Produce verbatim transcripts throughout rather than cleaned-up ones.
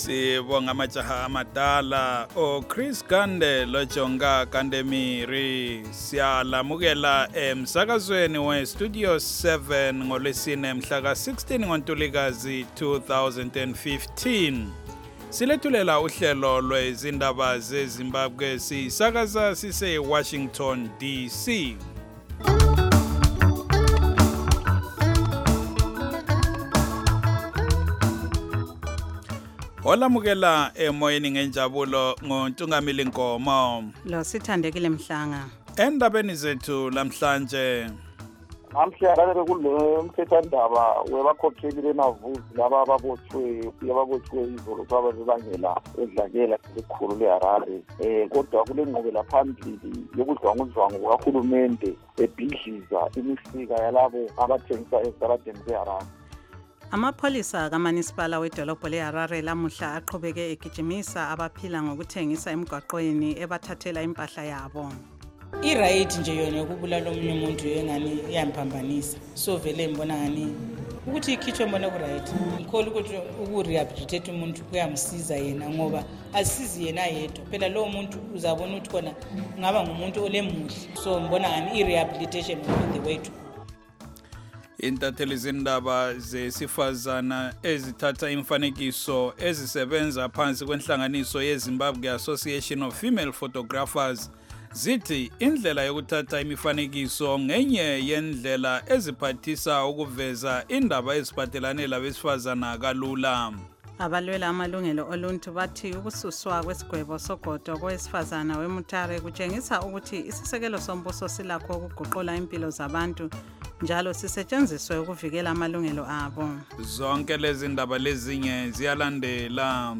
Sibonga amajaha amadala o Chris Gande lojonga Kandemiri siyalamukela emsakazweni we Studio seven ngolesine mhla ka sixteen ngoNtulikazi two thousand fifteen. Silethulela uhlelo lwezindaba zeZimbabwe sisakaza sise Washington D C. Olamukela emoyeni ngenjabulo ngoNtungamili Nkomo. Lo sithandekile Mhlanga. Endabeni zethu lamhlanje. Namhlanje kule mthethwandaba webakhokheli benavuzi laba ababotshwe yababotshwe izolo kwaba bebangela edlakela elikhulu leHarare. Eh kodwa kule ngqubela phambili yokudlwangudlwangu kuhulumende ebhidliza imisika yalabo abathengisa ezaladeni zeHarare. Amapholisa kaMunicipal wedolobho leHarare lamuhla aqhubeke egijimisa abaphila ngokuthengisa emgwaqweni ebathathela impahla yabo. I-right nje yona ukubulala omunye umuntu engani iyamphambanisa. So vele ngibona ngani ukuthi ikhitshwe mbona ku right. Ngikholwa ukuthi uku-rehabilitate umuntu kuyamsiza yena ngoba asisizi yena yedwa. Phela lo muntu uzabona ukuthi khona ngaba ngumuntu olemuhle. So ngibona ngani i-rehabilitation is the way to Intatheli zindaba zesifazana ezithatha imfanekiso ezisebenza phansi kwenhlanganiso yeZimbabwe Association of Female Photographers zithi indlela yokuthatha imifanekiso ngenye yendlela eziphathisa ukuveza indaba eziphathelane labesifazana kalula. Abalwela amalungelo oluntu bathi ukususwa kwesigwebo sogodo kowesifazana weMutare kutshengisa ukuthi isisekelo sombuso silakho ukuguqula impilo zabantu njalo sisetshenziswe ukuvikela amalungelo abo. Zonke lezi ndaba lezinye ziyalandela.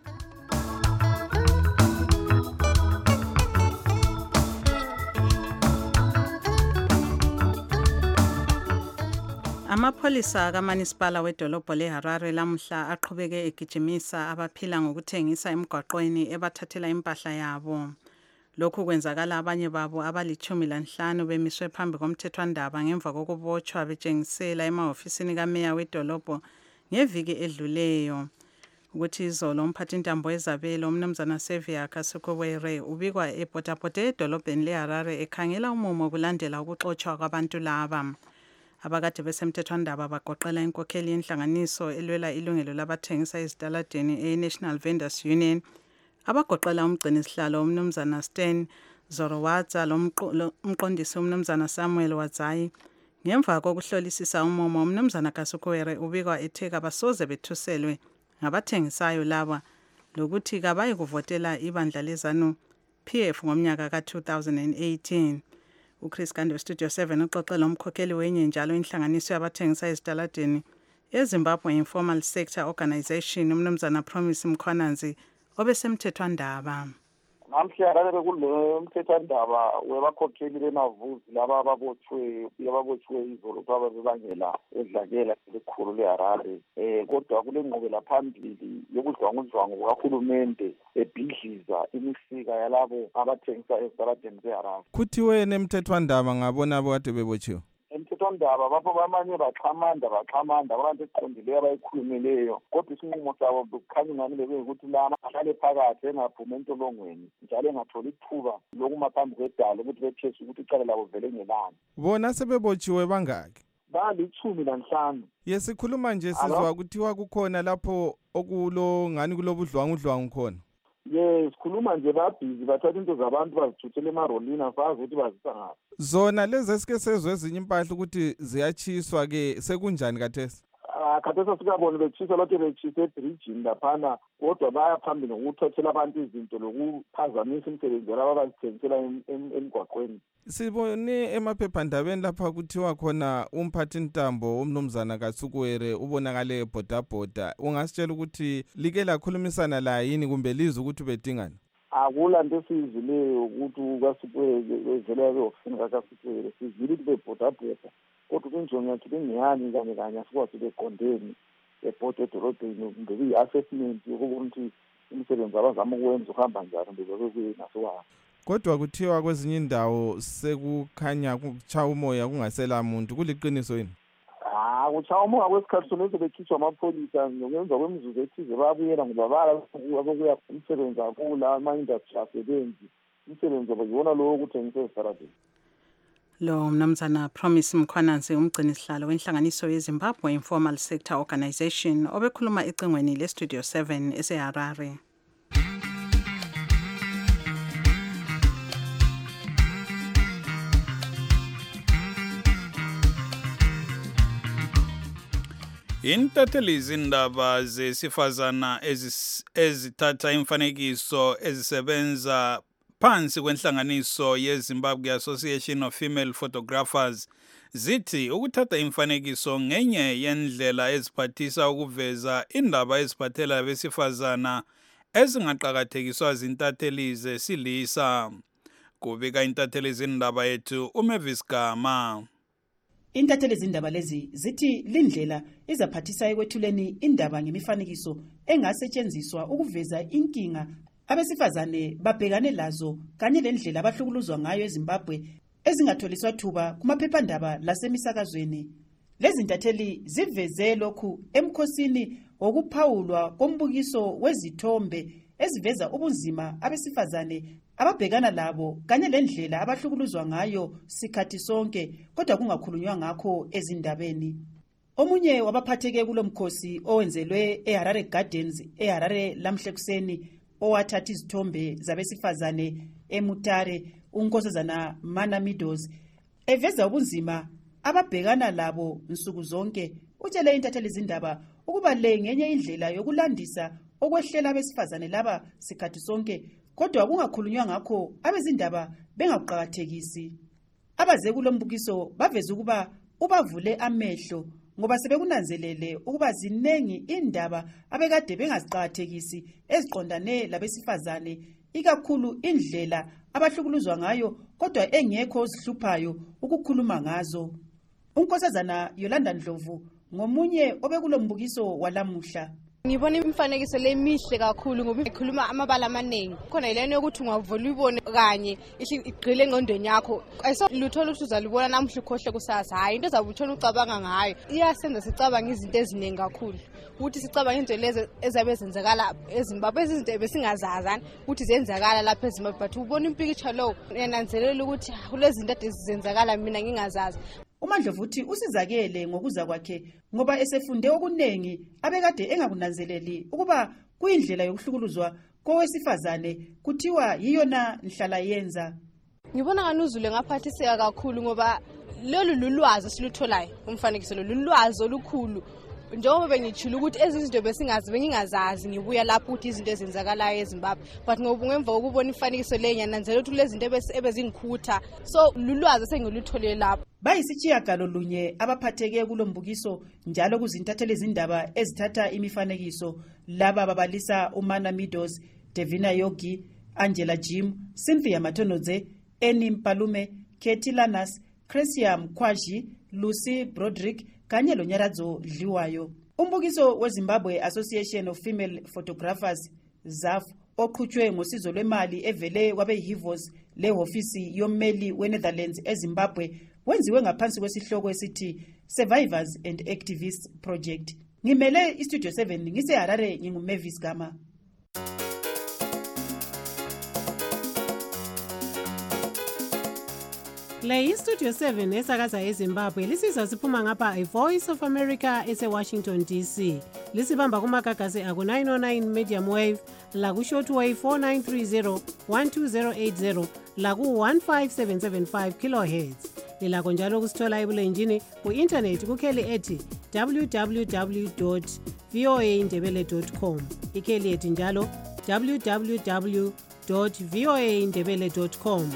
Amapholisa kaMunicipal wedolobho leHarare lamuhla aqhubeke egijimisa abaphila ngokuthengisa emgwaqweni ebathathela impahla yabo. Lokhu kwenzakala abanye babo abalichumi lanhlanu bemiswe phambi komthethwandaba ngemva kokubotshwa betshengisela emahofisini kameya wedolobho ngeviki edluleyo. Ukuthi izolo umphathintambo wezabelo umnumzana Sevia Kasukowere ubikwa eBotabote edolobheni leHarare ekhangela umumo kulandela ukuxotshwa kwabantu laba. Abakade besemthethwandaba bagoqela inkokheli yenhlanganiso elwela ilungelo labathengisa ezitaladeni e-National Vendors Union, abagoqela umgcini sihlalo umnumzana Stan Zorowadza lomqondisi umnumzana Samuel Wadzayi. Ngemva kokuhlolisisa umumo umnumzana Kasukowere ubikwa etheka basoze bethuselwe ngabathengisayo laba lokuthi kabayi kuvotela ibandla lezanu P F ngomnyaka ka two thousand eighteen. uChris Gande Studio seven uxoxela umkhokheli wenye njalo inhlanganiso yabathengisa ezitaladeni eZimbabwe Informal Sector Organization umnumzana Promise Mkhwananzi obesemthethwandaba. Namhlanje kule mthethwandaba webakhokheli benavuzi laba ababotshwe yababotshwe izolo kwaba bebangela edlakela elikhulu leHarare. Eh kodwa kule ngqubela phambili yokudlwangudlwangu kuhulumende ebhidliza imisika yalabo abathengisa ezaladeni zeHarare. Kuthiwe nemthethwandaba ngabona abo kade bebotshiwe. Emthethwandaba bapho bamanye baxhamanda baxhamanda abantu eqondileyo abayikhulumeleyo kodwa isinqumo sabo kukhanya ngani bekuthi lana ahlale phakathi engaphumi entolongweni njalo engatholi ithuba lokuma phambi kwedala ukuthi bethese ukuthi icala labo vele ngelani. Bona sebebotshiwe bangaki? Balichumi lanhlanu. Yesikhuluma nje sizwa kuthiwa kukhona lapho okulo ngani kulobudlwangudlwangu khona. Yes, khuluma nje babhizi bathatha into zabantu bazithuthele emarolini afazi ukuthi bazisa ngaphi. Zona lezi esike sezwe ezinye impahla ukuthi ziyachiswa ke sekunjani kathesi? Ah kathesi sikabona bechiswa lokho bechisa ebridge laphana kodwa baya phambili ngokuthothela abantu izinto lokuphazamisa umsebenzi laba bazithengisela emgwaqweni. Sibone emaphephandabeni lapha kuthiwa khona umphathintambo umnumzana Kasukowere ubonakale eBotabota. Ungasitshela ukuthi like lakhulumisana la yini kumbe liza ukuthi bedingana? Akula nto sizileyo ukuthi uKasukowere wezela eofisini kaKasukowere sizile ukuthi beBotabota. Kodwa kunjongo yakhe bengiyani kanye kanye asikwazi beqondeni eBoto edolobheni kumbe i-assessment yokuthi umsebenzi abazama ukwenza uhamba njani bezeke kuyinasowa. Kodwa kuthiwa kwezinye indawo sekukhanya kucha umoya kungasela muntu kuliqiniso yini? Ah akutshawa umoya kwesikhathi sonese bekhishwa amapholisa ngemva kwemizuzu ethize bayabuyela ngoba bala abokuya umsebenzi akula ama-industry asebenzi umsebenzi wabo yiwona lowo ukuthengisa ezisaradeni. Lo mnumzana Promise Mkhwananzi umgcini sihlalo wenhlanganiso yeZimbabwe Informal Sector Organization obekhuluma ecingweni leStudio seven eseHarare. Intatheli izindaba zesifazana ezithatha imfanekiso ezisebenza phansi kwenhlanganiso yeZimbabwe Association of Female Photographers zithi ukuthatha imfanekiso ngenye yendlela eziphathisa ukuveza indaba eziphathela abesifazana ezingaqhakathekiswa zintatheli zesilisa. Kubika intatheli izindaba yethu uMavis Gama. Intatheli izindaba lezi zithi lindlela izaphathisa ekwethuleni indaba ngemifanekiso engasetshenziswa ukuveza inkinga abesifazane babhekane lazo kanye lendlela abahlukuluzwa ngayo eZimbabwe ezingatholiswa thuba kumaphephandaba lasemisakazweni. Lezi intatheli ziveze lokhu emkhosini wokuphawulwa kombukiso wezithombe eziveza ubunzima abesifazane ababhekana labo kanye lendlela abahlukuluzwa ngayo sikhathi sonke kodwa kungakhulunywa ngakho ezindabeni. Omunye wabaphatheke kulomkhosi owenzelwe eHarare Gardens eHarare lamhlekuseni owathatha izithombe zabesifazane eMutare unkosazana Mana Meadows eveza ubunzima ababhekana labo nsuku zonke. Utshele intatheli izindaba ukuba le ngenye indlela yokulandisa okwehlela abesifazane laba sikhathi sonke kodwa kungakhulunywa ngakho abezindaba bengaqhakathekisi. Abaze kulombukiso baveza ukuba ubavule amehlo ngoba sebekunanzelele ukuba zinengi indaba abekade bengaziqhakathekisi eziqondane labesifazane ikakhulu indlela abahlukuluzwa ngayo kodwa engekho ozihluphayo ukukhuluma ngazo. Unkosazana Yolanda Ndlovu ngomunye obekulombukiso walamuhla. Ngibona imfanekiso lemihle kakhulu ngoba ikhuluma amabala amaningi. Khona ilene ukuthi ungavula ibone kanye igqile engqondweni yakho. Ayisoluthola ukuthi uzalibona namuhla ukhohle kusasa. Hayi into ezabutshona ucabanga ngayo. Iyasenza sicabanga izinto eziningi kakhulu. Ukuthi sicabanga into lezi ezabe zenzakala eZimbabwe izinto ebesingazazana ukuthi zenzakala lapha eZimbabwe but ubona impicture lo yananzelela ukuthi kulezi zinto ezenzakala mina ngingazazi. uMandlovu uthi usizakele ngokuza kwakhe ngoba esefunde okunengi abekade engakunanzeleli ukuba kuyindlela yokuhlukuluzwa kowesifazane kuthiwa yiyona nhlala yenza. Ngibona ngani uzule ngaphathiseka kakhulu ngoba lolu lulwazi silutholayo umfanekiso lolu lulwazi olukhulu. Njengoba bengitshilo ukuthi ezizinto besingazi bengingazazi ngibuya lapho ukuthi izinto ezenzakalayo eZimbabwe but ngoba ngemva kokubona ifanekiso lenya nanzela ukuthi lezi zinto ebezingikhutha so lulwazi sengilutholile lapho. Bayisitshiyagalo lunye abaphatheke kulombukiso njalo kuzintatheli izindaba ezithatha imifanekiso laba babalisa uMana Meadows, Devina Yogi, Angela Jim, Cynthia Matonodze, Eni Mpalume, Katie Lanas, Cresia Mkwaji, Lucy Broderick kanye loNyaradzo Dliwayo. Umbukiso weZimbabwe Association of Female Photographers Z A F oqhutshwe ngosizo lwemali evele kwabeHivos lehofisi yommeli weNetherlands eZimbabwe wenziwe ngaphansi kwesihloko esithi Survivors and Activists Project. Ngimele iStudio seven ngiseHarare nginguMavis Gama. Le iStudio seven esakaza eZimbabwe lisiza siphuma ngapha iVoice of America eseWashington D C. Lisibamba kumagagasi aku nine oh nine medium wave, la ku shortwave four nine three zero, one two zero eight zero, la ku one five seven seven five kilohertz. Lilakho njalo kusithola ebulenjini ku-internet kukheli ethi w w w dot v o a ndebele dot com. Ikheli ethi njalo w w w dot v o a ndebele dot com.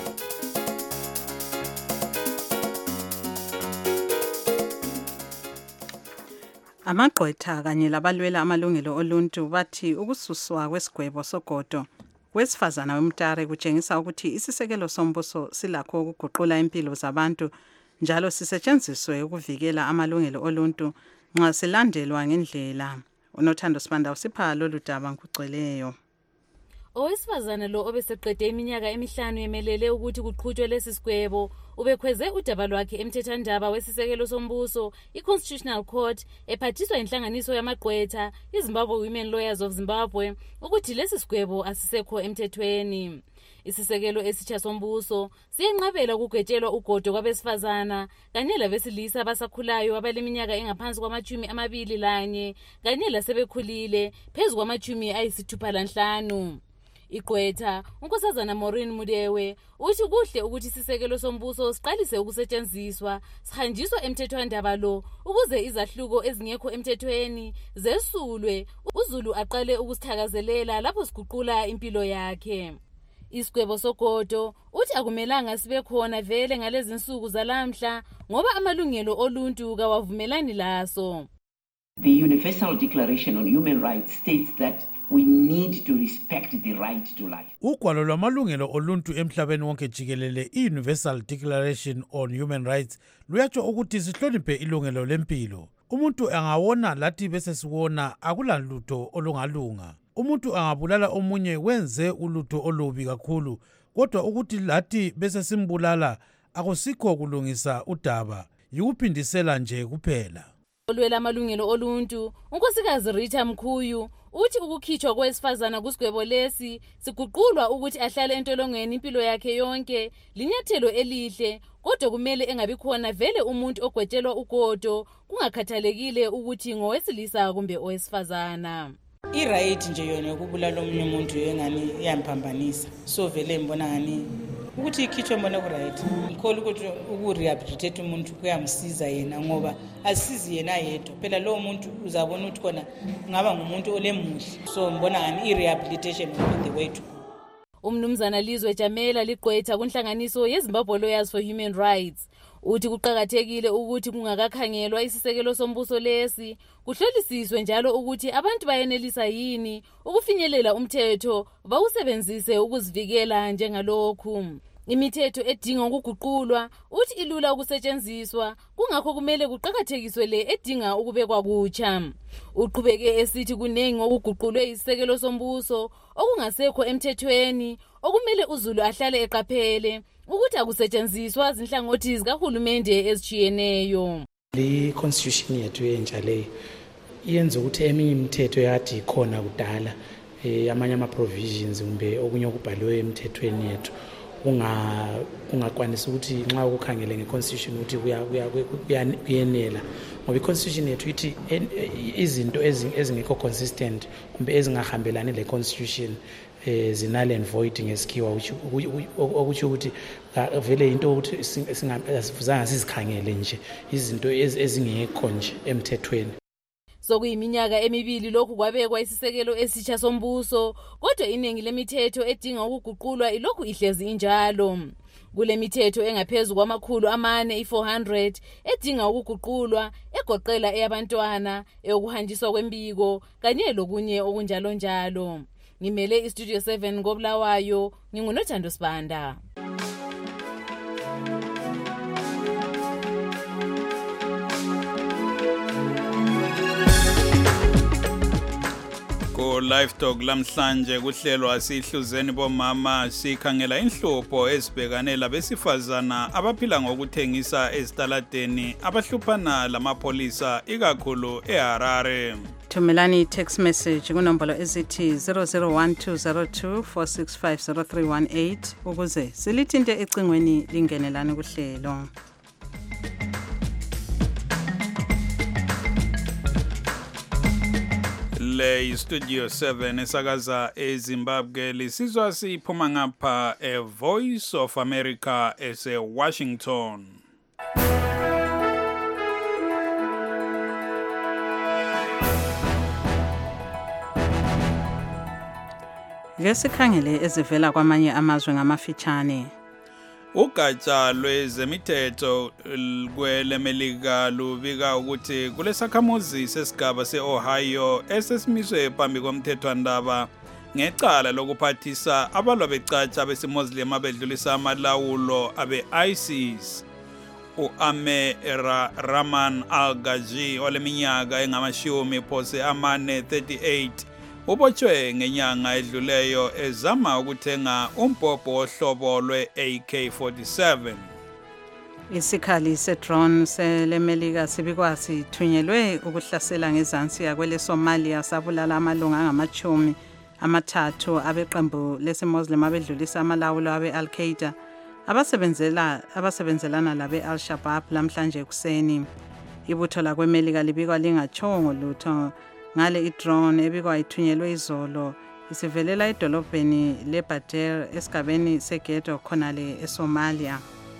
Amagqwetha kanye labalwela amalungelo oluntu bathi ukususwa kwesigwebo sogodo wesifazana weMutare kutshengisa ukuthi isisekelo sombuso silakho ukuguqula impilo zabantu njalo sisetshenziswe ukuvikela amalungelo oluntu nxa silandelwa ngendlela. uNothando Sibanda usipha lolu daba ngokugcweleyo. Owesifazana lo obeseqede iminyaka emihlanu emelele ukuthi kuqhutshwe lesi sigwebo ubekhweze udaba lwakhe emthethandaba wesisekelo sombuso i-Constitutional Court ephathiswa inhlanganiso yamagqwetha iZimbabwe Women Lawyers of Zimbabwe ukuthi lesi sigwebo asisekho emthethweni. Isisekelo esitsha sombuso siyenqabela ukugwetshelwa ugodo kwabesifazana kanye labesilisa abasakhulayo abaleminyaka engaphansi kwamachumi amabili lanye kanye lasebekhulile phezu kwamachumi ayisithupha lanhlanu. Igqwetha unkosazana Maureen Mudewe uthi kuhle ukuthi isisekelo sombuso siqalise ukusetshenziswa sihanjiswa emthethwandaba lo ukuze izahluko ezingekho emthethweni zesulwe uZulu aqale ukusithakazelela lapho siguqula impilo yakhe. Isigwebo sogodo uthi akumelanga sibe khona vele ngalezi insuku zalamhla ngoba amalungelo oluntu kawavumelani laso. The Universal Declaration on Human Rights states that we need to respect the right to life. Ugwalo lwamalungelo oluntu emhlabeni wonke jikelele i-Universal Declaration on Human Rights luyatsho ukuthi sihloniphe ilungelo lempilo. Umuntu angawona lathi bese siwona akulalutho olungalunga. Umuntu angabulala omunye wenze ulutho olubi kakhulu, kodwa ukuthi lathi bese simbulala akusikho kulungisa udaba, yikuphindisela nje kuphela. Olwela amalungelo oluntu unkosikazi Rita Mkhuyu uthi ukukhitshwa kwesifazana kusigwebo lesi siguqulwa ukuthi ahlale entolongweni impilo yakhe yonke linyathelo elihle, kodwa kumele engabi khona vele umuntu ogwetshelwa ugodo kungakhathalekile ukuthi ngowesilisa kumbe owesifazana. I-right nje yona ukubulala omunye umuntu engani iyamphambanisa, so vele mbona ngani ukuthi ikhitshwe mbona ku-right. Ngikholwa ukuthi uku-rehabilitate umuntu kuyamsiza yena ngoba asisizi yena yedwa, phela lowo muntu uzabona ukuthi khona ngaba ngumuntu olemuhle, so mbona ngani i-rehabilitation is the way to. Umnumzana Lizwe Jamela ligqwetha kunhlanganiso yeZimbabwe Lawyers for Human Rights uthi kuqhakathekile ukuthi kungakakhangelwa isisekelo sombuso lesi kuhlolisiswe njalo ukuthi abantu bayenelisa yini ukufinyelela umthetho bawusebenzise ukuzivikela njengalokhu. Imithetho edinga ukuguqulwa uthi ilula ukusetshenziswa, kungakho kumele kuqhakathekiswe le edinga ukubekwa kutsha. Uqhubeke esithi kunengi okuguqulwe isisekelo sombuso okungasekho emthethweni okumele uZulu ahlale eqaphele ukuthi akusetshenziswa zinhlangothi zikahulumende ezijiyeneyo. Le constitution yethu entsha le yenza ukuthi eminye imithetho yathi ikhona kudala eh amanye ama provisions kumbe okunye okubhaliwe emthethweni yethu unga ungakwanisa ukuthi nxa ukukhangele ngeconstitution ukuthi kuyanela ngoba iconstitution yethu ithi izinto ezingekho consistent kumbe ezingahambelani le constitution eh zinale and void ngesikhiwa ukuthi ukuthi vele into ukuthi singafuzanga sizikhangele nje izinto ezingekho nje emthethweni. Sokuyiminyaka emibili lokhu kwabekwa isisekelo esitsha sombuso, kodwa iningi lemithetho edinga ukuguqulwa ilokhu ihlezi injalo. Kule mithetho engaphezulu kwamakhulu amane i-four hundred edinga ukuguqulwa egoqela eyabantwana, eyokuhanjiswa kwembiko kanye lokunye okunjalo njalo. Ngimele iStudio seven ngoBulawayo, nginguNothando Sibanda. Live Talk lamhlanje kuhlelwa sihluzeni bomama sikhangela inhlupho ezibhekane labesifazana abaphila ngokuthengisa ezitaladeni abahluphana lamapolisa ikakhulu eHarare. Thumelani text message kunombolo ezithi zero zero one two zero two four six five zero three one eight ukuze silithinte ecingweni lingenelana kuhlelo. Le Studio seven esakaza eZimbabwe lisizwa siphuma ngapha e Voice of America ese Washington. Ngesikhangele ezivela kwamanye amazwe ngamafitshane. Ugatsha lwezemithetho kwelemelika lubika ukuthi kulesakhamuzi sesigaba seOhio esesimiswe phambi komthethwandaba ngecala lokuphathisa abalwa becatsha besimozilem abedlulisa amalawulo abe-ISIS. U-Ame Rahman Al-Ghazi oleminyaka engamashumi phose amane thirty-eight ubotshwe ngenyanga edluleyo ezama ukuthenga umbhobho wohlobo lwe-A K forty-seven. Isikhali se-drone selemelika sibikwa sithunyelwe ukuhlasela ngezansi yakwele Somalia sabulala amalunga angamachumi amathathu abeqembu lesi-Muslim abedlulisa amalawulo abe-Al-Qaeda abasebenzela abasebenzelana labe Al-Shabaab lamhlanje kuseni. Ibutho lakwemelika libikwa lingatshongo lutho ngale i-drone ebikwa ithunyelwe izolo isivelela edolobheni leBader esigabeni seGhetto khonale eSomalia.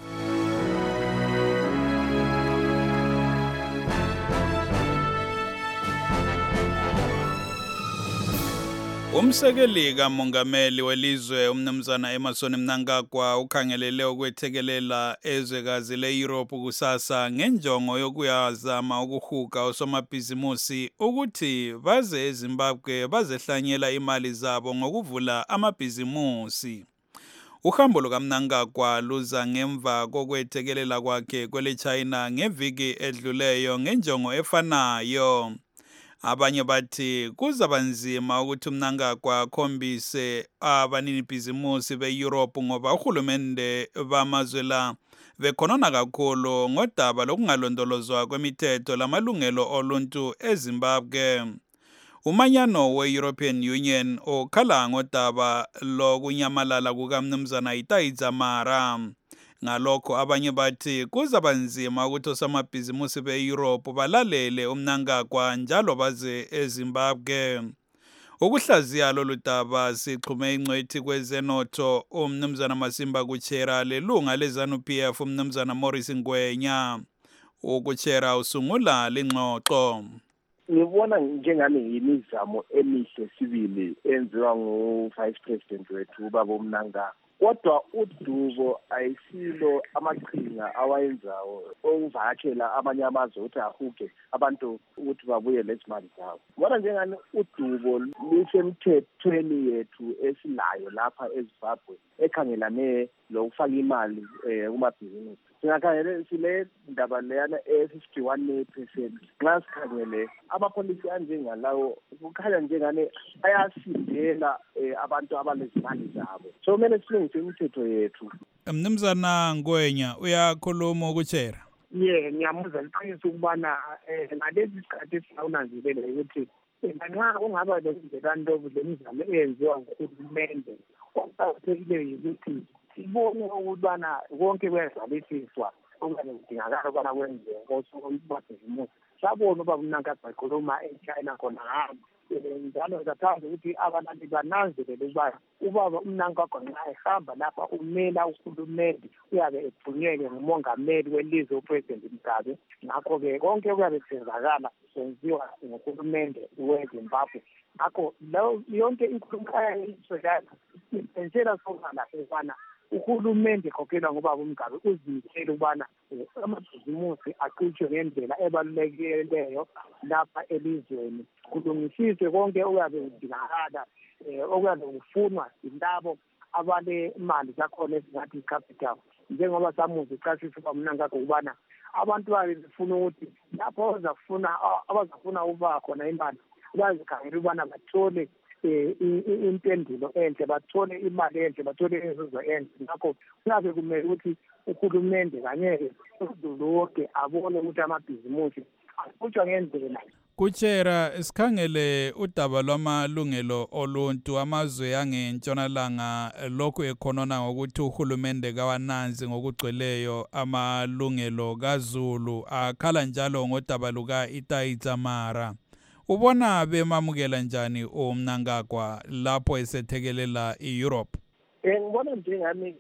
Umsekeli kamongameli welizwe umnumzana Emmerson Mnangagwa ukhangelele ukwethekelela ezwekazi le-Europe kusasa ngenjongo yokuyazama ukuhuga osomabhizimusi ukuthi baze eZimbabwe bazehlanyela imali zabo ngokuvula amabhizimusi. Uhambo lukaMnangagwa luza ngemva kokwethekelela kwakhe kwele China ngeviki edluleyo ngenjongo efanayo. Abanye bathi kuzaba nzima ukuthi uMnangagwa akhombise abanini bhizimusi be-Europe ngoba uhulumende bamazwe la bekhonona kakhulu ngodaba lokungalondolozwa kwemithetho lamalungelo oluntu eZimbabwe. Umanyano we-European Union okhala ngodaba lokunyamalala kukaMnumzana Itai Dzamara. Ngalokho abanye bathi kuzaba nzima ukuthi osomabhizimusi be-Europe balalele uMnangagwa njalo baze eZimbabwe. Ukuhlaziya lolu daba sixhume ingcwethi kwezenotho uMnumzana Masimba Kuchera lelunga leZANU P F uMnumzana Morris Ngwenya. Ukuchera usungula lengxoxo. Ngibona njengami imizamo emihle sibili enziwa ngu-Vice President wethu ubaba uMnangagwa. Kodwa uDubo ayisilo amaqhinga awayenzayo okuvakashela abanye amazwe ukuthi ahuge abantu ukuthi babuye lezimali zabo. Ngibona njengani uDubo lusemthethweni yethu esilayo lapha eZimbabwe ekhangelane lokufaka imali kumabhizinisi. Singakhangele sile ndaba leyana e-fifty-one percent. Nxa sikhangele amapolisi anjengalawo kukhanya njengane ayasindela abantu abalezimali zabo. So kumele silungise imithetho yethu. Mnumzana Ngwenya uyakhuluma Kuchera. Ye ngiyamuzwa liqiniso ukubana ngalezi sikhathi esawunanzelela ukuthi nxa ungaba lezinto lemizamo eyenziwa nguhulumende okuqakathekileyo ukuthi sibone ukubana konke kwezalisiswa okanye kudingakala ukubana kwenziwe ngosomabhizimusi. Sabona uba uMnangagwa ekhuluma eChina khona hamba njalo ngiyathanda ukuthi abantu bananzelele ukuba ubaba uMnangagwa nxa ehamba lapha umela uhulumende uyabe ethunyelwe ngumongameli welizwe uPresident Mugabe. Ngakho-ke konke kuyabe kusenzakala kwenziwa nguhulumende weZimbabwe. Ngakho yonke inkulumo ayayiswelana isentshela sobala ukubana uhulumende ekhokhelwa ngubaba uMgabe uzimisele ukubana amabhizimusi aqhutshwe ngendlela ebalulekileyo lapha elizweni, kulungisiswe konke okuyabe kudingakala okuyabe kufunwa yilabo abalemali zakhona esingathi i-capital. Njengoba samuzi iqasisa uba Mnangagwa ukubana abantu babe befuna ukuthi lapho abazafuna abazafuna ukuba khona imali bazikhangela ukubana bathole impendulo enhle, bathole imali enhle, bathole inzuzo enhle. Ngakho kuyabe kumele ukuthi uhulumende kanye uzulu wonke abone ukuthi amabhizimusi aqhutshwa ngendlela. Kuchera, sikhangele udaba lwamalungelo oluntu amazwe angentshonalanga lokhu ekhonona ngokuthi uhulumende kawananzi ngokugcweleyo amalungelo kaZulu, akhala njalo ngodaba luka Itai Dzamara. Ubona bemamukela njani uMnangagwa lapho esethekelela i-Europe? Eh ngibona njengami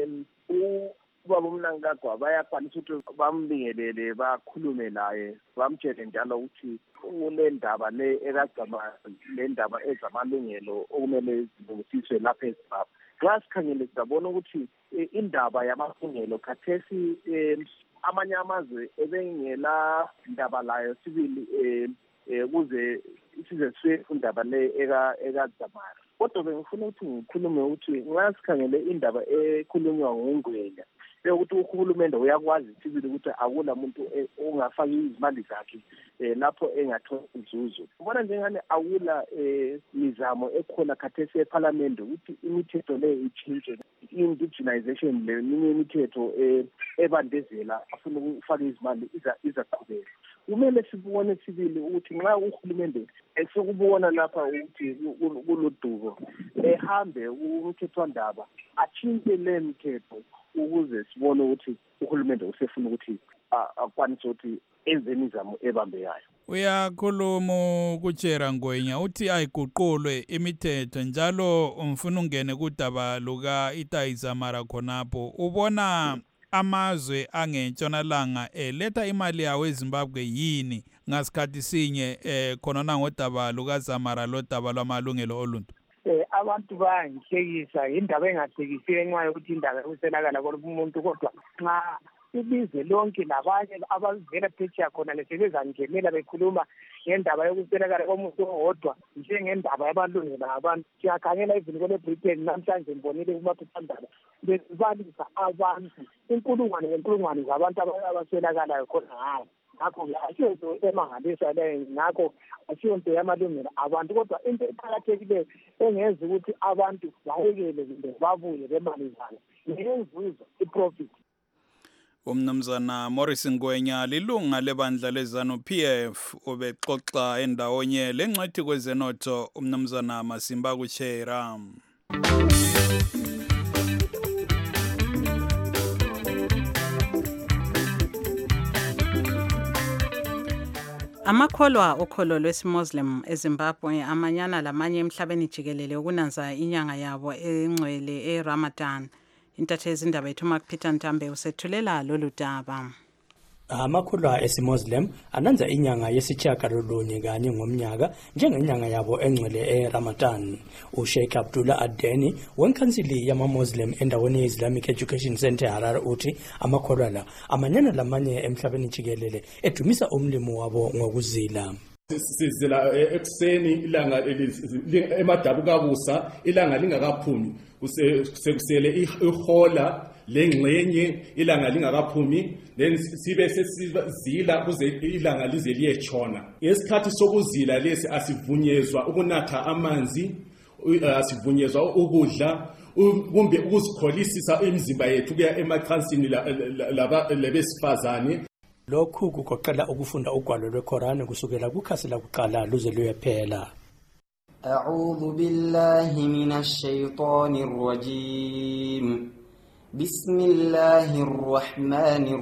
ubaba uMnangagwa bayakwanisa ukuthi bambingelele bakhulume naye bamtshele njalo ukuthi kule ndaba le ekagcama le ndaba ezamalungelo okumele zilungisiswe lapha eZimbabwe. Nxa sikhangele sizabona ukuthi indaba yamalungelo khathesi amanye amazwe ebengela ndaba layo sibili kuze size sife indaba le ekadzamara. Kodwa bengifuna ukuthi ngikhulume ukuthi nxa sikhangele indaba ekhulunywa nguNgwenya ukuthi uhulumende uyakwazi sibili ukuthi akula muntu ongafaki izimali zakhe lapho engathola inzuzo. Ubona njengani akula mizamo ekhona khathesi eParliament ukuthi imithetho le ichinje, indigenization le minye imithetho ebandezela afuna ukufaka izimali izaqhubeka. Kumele sibone sibili ukuthi nxa uhulumende esokubona lapha ukuthi kulodubo ehambe umthethwandaba achinje le mithetho ukuze sibone ukuthi uhulumende usefuna ukuthi akwanise ukuthi enze imizamo ebambeyayo. Uyakhuluma kuChera Ngwenya uthi ayiguqulwe imithetho njalo umfuna ungene kudaba luka Itayizamara khonapho. Ubona amazwe angentshonalanga eletha imali yawo eZimbabwe yini ngasikhathi sinye eh khona ngodaba lukaZamara lodaba lwamalungelo oluntu? Eh abantu bayangihlekisa indaba engahlekisiwe nxa yokuthi indaba usenakala komuntu kodwa nxa ibize lonke labanye abavela phetsheya khona lesebezangenela bekhuluma ngendaba yokusenakala komuntu owodwa njengendaba yabalungelo abantu. Siyakhangela even kule Britain namhlanje ngibonile kumaphephandaba bezibalisa abantu inkulungwane ngenkulungwane zabantu abasenakalayo khona hayi. Ngakho asiyonto emangalisa le, ngakho asiyonto yamalungelo abantu, kodwa into eqakathekileyo engenza ukuthi abantu bayekele kumbe babuye bemali zabo nenzuzo iprofit. Umnumzana Morris Ngwenya lilunga lebandla lezanu P F ubexoxa endawonye lengcwethi kwezenotho umnumzana Masimba kuChera. Amakholwa okholo lwesiMuslim eZimbabwe amanyana lamanye emhlabeni jikelele ukunanza inyanga yabo engcwele eRamadan. Intatheli indaba yethu Mark Peter Ntambe usethulela lolu daba. Amakholwa esiMuslim ananza inyanga yesitshiyagalolunye kanye ngomnyaka njengenyanga yabo engcwele eRamadan. uSheikh Abdullah Adeni wenkansili yama-Muslim endaweni ye-Islamic Education Center Harare uthi amakholwa la amanyana lamanye emhlabeni jikelele edumisa umlimo wabo ngokuzila. Sizila ekuseni ilanga emadabu kabusa ilanga lingakaphumi sekusele ihola lengxenye ilanga lingakaphumi then sibe sesizila kuze ilanga lize liyetshona. Ngesikhathi sokuzila lesi asivunyezwa ukunatha amanzi, asivunyezwa ukudla kumbe ukuzikholisisa imizimba yethu kuya emacansini labesifazane. Lokhu kugoqela ukufunda ugwalo lweQuran kusukela kukhasi lakuqala luze luyephela. A'udhu billahi minash shaitanir rajim. Bismillahir rahmanir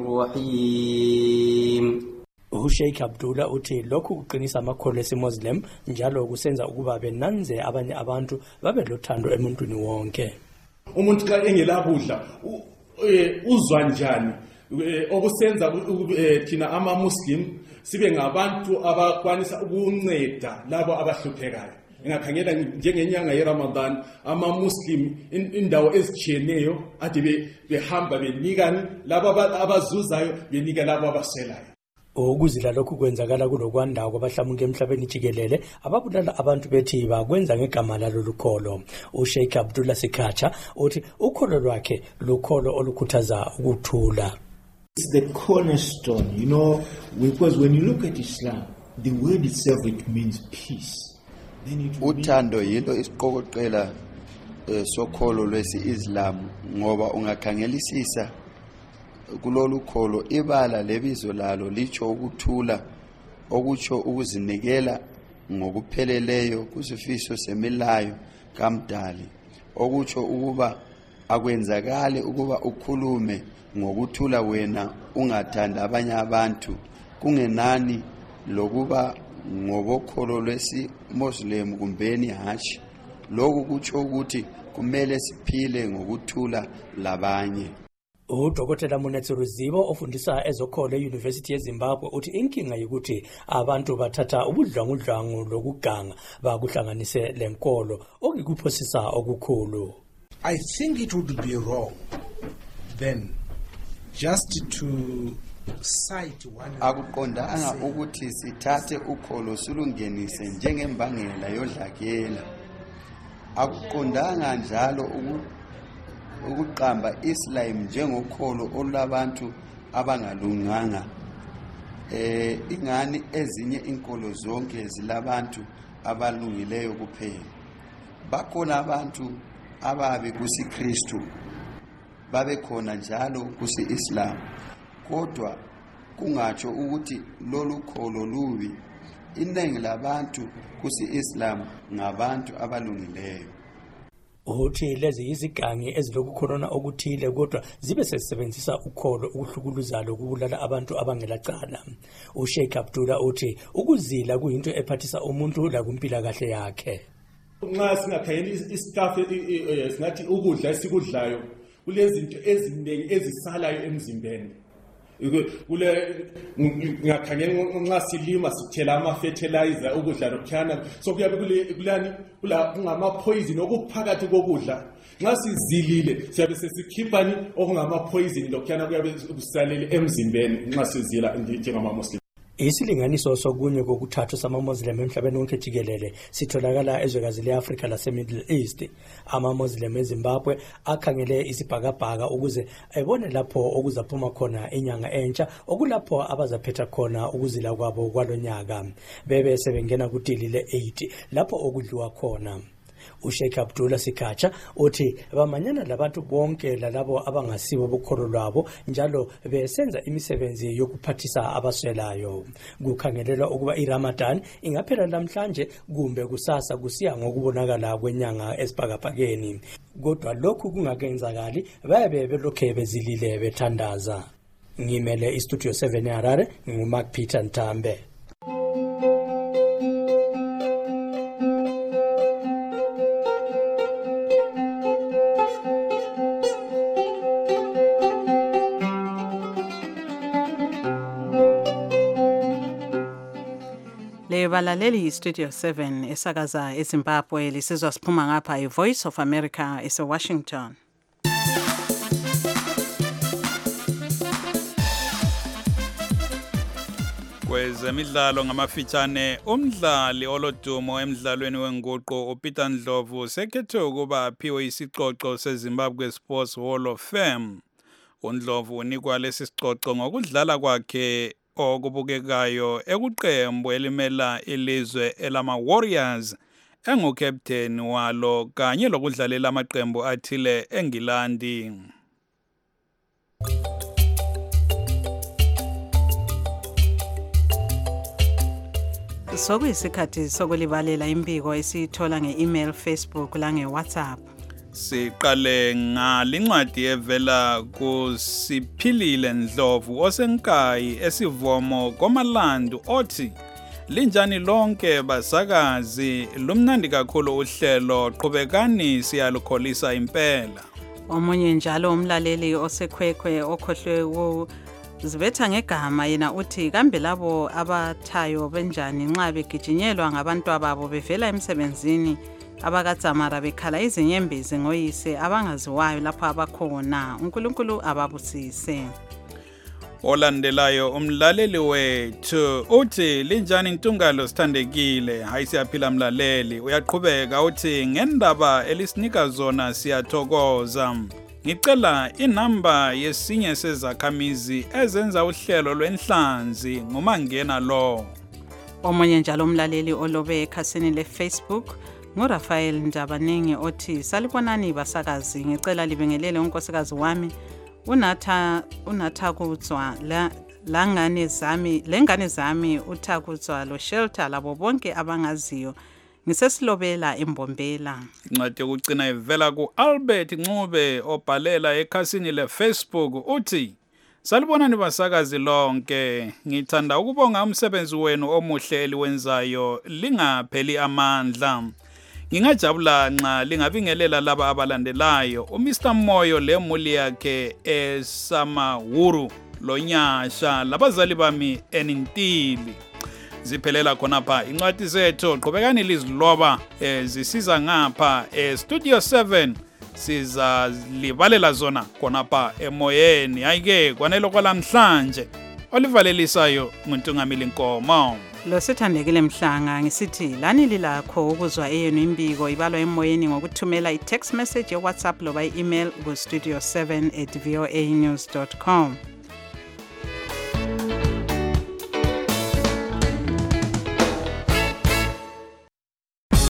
rahim. uSheikh Abdullah uthi lokhu kuqinisa amakholwa esiMuslim njalo kusenza ukuba benanze abanye abantu babe lothando emuntwini wonke. Umuntu xa engelabudla uzwa njani? Okusenza thina ama-Muslim sibe ngabantu abakwanisa ukunceda labo abahluphekayo. Ngakhangela njengenyanga yeRamadan ama-Muslim indawo ezitshiyeneyo ade behamba benikani labo abazuzayo benika labo abaswelayo. Ukuzila lokhu kwenzakala kulokwanda kwabahlamuka emhlabeni jikelele ababulala abantu bethi bakwenza ngegama lalo lukholo. uSheikh Abdullah Sikhacha uthi ukholo lwakhe lukholo olukhuthaza ukuthula. It's the cornerstone, you know, because when you look at Islam, the word itself, it means peace. Then it uthando yilo isiqokoqela sokholo lwesi-Islam ngoba ungakhangelisisa kulolu kholo ibala lebizo lalo licho ukuthula okutsho ukuzinikela ngokupheleleyo kusifiso semilayo kaMdali okutsho ukuba akwenzakale ukuba ukhulume ngokuthula wena ungathanda abanye abantu kungenani lokuba ngobokholo lwesi-Muslim kumbeni hatshi. Lokhu kutsho ukuthi kumele siphile ngokuthula labanye. uDokotela Munetsi Ruzibo ofundisa ezokholo eUniversity yeZimbabwe uthi inkinga yikuthi abantu bathatha ubudlwangudlwangu lokuganga bakuhlanganise lenkolo okikuphosisa okukhulu. I think it would be wrong then just to cite one. Akuqondanga ukuthi sithathe ukholo sulungenise njengembangela yodlakela. Akuqondanga njalo ukuqamba Islam njengokholo olabantu abangalunganga. Eh ingani ezinye inkolo zonke zilabantu abalungileyo kuphela. Bakhona abantu ababi kusiKristu, babe khona njalo kusiIslam. Kodwa kungatsho ukuthi lolu kholo lubi. Iningi labantu kusiIslam ngabantu abalungileyo. Uthi lezi izigangi ezilokukhona okuthile kodwa zibe sesebenzisa ukholo ukuhlukuluza lokubulala abantu abangelacala. uSheikh Abdullah uthi ukuzila kuyinto ephathisa umuntu la kumpila kahle yakhe. Nxa singakhayela istaff singathi ukudla esikudlayo kulezinto eziningi ezisalayo emzimbeni. Kule ngakhangela nxa silima sithela ama fertilizer ukudla lokhana so kuyabe kulani kula ngama poison okuphakathi kokudla. Nxa sizilile siyabe sesikhiphani okungama poison lokhana kuyabe kusalele emzimbeni nxa sizila njengama muslim. Isilinganiso sokunye kokuthathu sama-Muslim emhlabeni wonke jikelele sitholakala ezwekazi le-Afrika lase-Middle East. Ama-Muslim eZimbabwe akhangele isibhakabhaka ukuze ebone lapho okuzaphuma khona inyanga entsha, okulapho abazaphetha khona ukuzila kwabo kwalonyaka. Bebe sebengena kudili le-eight lapho okudliwa khona. uSheikh Abdullah Sikacha uthi bamanyana labantu bonke lalabo abangasibo bokholo lwabo njalo besenza imisebenzi yokuphathisa abaswelayo. Kukhangelelwa ukuba iRamadan ingaphela namhlanje kumbe kusasa kusiya ngokubonakala kwenyanga esibhakabhakeni. Kodwa lokhu kungakenzakali bayabe belokhe bezilile bethandaza. Ngimele iStudio seven eHarare, nguMark Peter Ntambe. Balaleli iStudio seven esakaza eZimbabwe lisizwa siphuma ngapha iVoice of America ese Washington. Kwezemidlalo ngamafitshane, umdlali olodumo emidlalweni wenguqu uPeter Ndlovu sekhethwe ukuba aphiwe isicoco seZimbabwe Sports Hall of Fame. uNdlovu unikwa lesi sicoco ngokudlala kwakhe okubukekayo ekuqembu elimela ilizwe elama Warriors engukapteni walo kanye lokudlalela amaqembu athile eNgilandi. Sokuyisikhathi sokulibalela impiko esithola nge-email, Facebook la nge-WhatsApp. Siqale ngalincwadi evela kuSiphilile Ndlovu osenkayi esivomo komalandu othi linjani lonke basakazi lumnandi kakhulu uhlelo qhubekani siyalukholisa impela. Omunye njalo umlaleli osekhwekhwe okhohlwe zibetha ngegama yena uthi kambe labo abathayo benjani nxa begijinyelwa ngabantu ababo bevela emsebenzini abakaTsamara bekhala izinyembezi ngoyise abangaziwayo lapho abakhona. uNkulunkulu ababusise. Olandelayo umlaleli wethu uthi linjani Ntungalo sithandekile, hayi siyaphila mlaleli, uyaqhubeka uthi ngendaba elisinika zona siyathokoza. Ngicela inamba yesinye sezakhamizi ezenza uhlelo lwenhlanzi ngumangena lo. Omunye njalo umlaleli olobe ekhasini leFacebook nguRafael Ndabaningi othi salibonani basakazi, ngicela libengelele unkosikazi wami unatha unatha kutswa la langane zami lengane zami uthakutswa lo shelter labo bonke abangaziyo ngisesilobela embombela. Incwadi yokucina ivela kuAlbert Ncube obhalela ekhasini leFacebook uthi salibonani basakazi lonke, ngithanda ukubonga umsebenzi wenu omuhle eliwenzayo lingapheli amandla. Ngingajabula nxa lingabingelela laba abalandelayo uMr Moyo lemuli yakhe eSamahuru lonyasha labazali bami enintili. Ziphelela khonapha incwadi zethu, qhubekani liziloba zisiza ngapha eStudio seven siza libalela zona khonapha emoyeni. Ayike kwanelo kwalamhlanje olivalelisayo nguNtungamili Nkomo. Lo sithandekile Mhlanga ngisithi lani lilakho ukuzwa eyenu imbiko ibalwa emoyeni ngokuthumela i-text message ye-WhatsApp loba i-email ku studio seven at voanews dot com.